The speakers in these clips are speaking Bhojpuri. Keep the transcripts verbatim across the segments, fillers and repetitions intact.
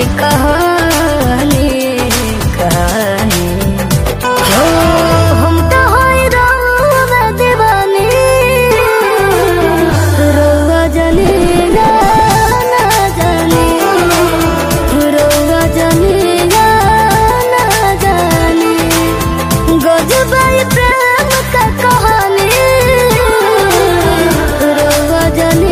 कहानी कहानी हो हम तो होई रउआ दीवानी रउआ जानी ना जानी रउआ जानी ना जानी गजबाई प्रेम का कहानी रउआ जानी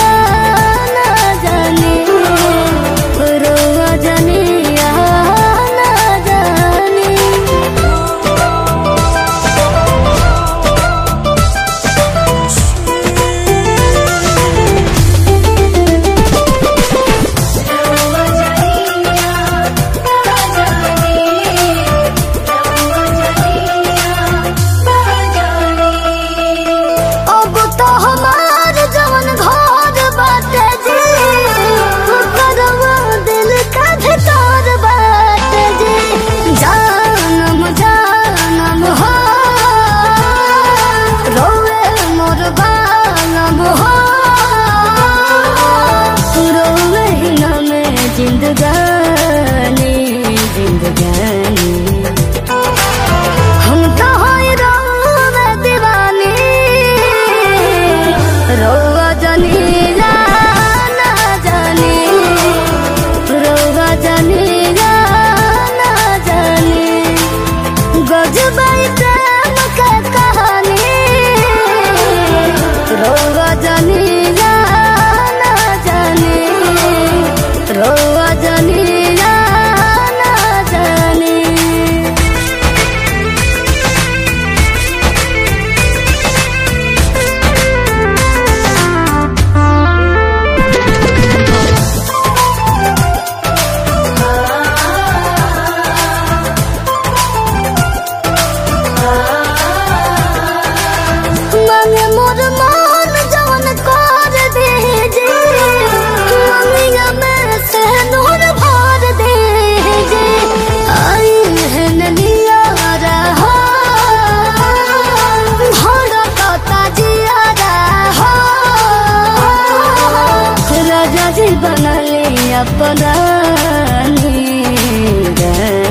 जिंदगानी जिंदगानी हम तो होई रउआ दीवानी रउआ जानी ना जानी रउआ जानी ना जानी गजबाई प्रेम का कहानी रउआ जानी ना जानी रउआ जानी ना जानी मांगे मोर मन जवन कर दे जे ममिया में से नूर भर दे जे आई है नलिया रहा भड़कता जिया रहा राजा जी बनले अपना नी